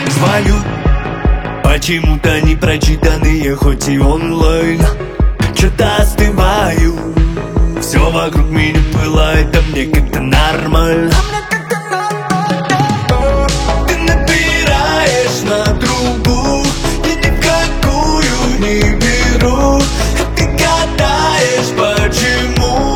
Звоню, почему-то не прочитанные, хоть и онлайн. Что-то остываю, все вокруг меня пылает, а мне как-то нормально. Ты набираешь на трубу, я ни в какую не беру. Ты гадаешь, почему?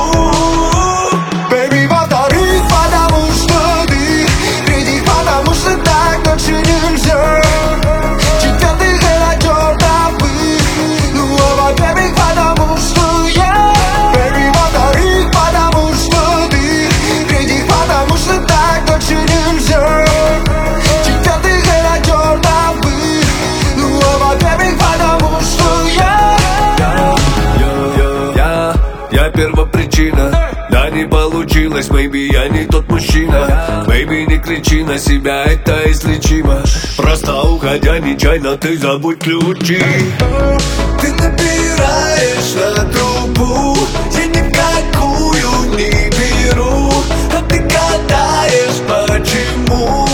Baby, во-вторых, потому что ты, в-третьих, потому что так дальше нельзя. В-четвертых, это чертовы. Ну, а во-первых, потому что я. Baby, во-вторых, потому что ты, в-третьих, потому что так дальше нельзя. В-четвертых, это чертовы. Ну, а во-первых, потому что я. Я первопричина. Да, не получилось, maybe я не тот мужчина. Baby, не кричи на себя, это излечимо. Просто уходя нечаянно, ты забудь ключи. Ты набираешь на трубу, я ни в какую не беру. А ты гадаешь, почему?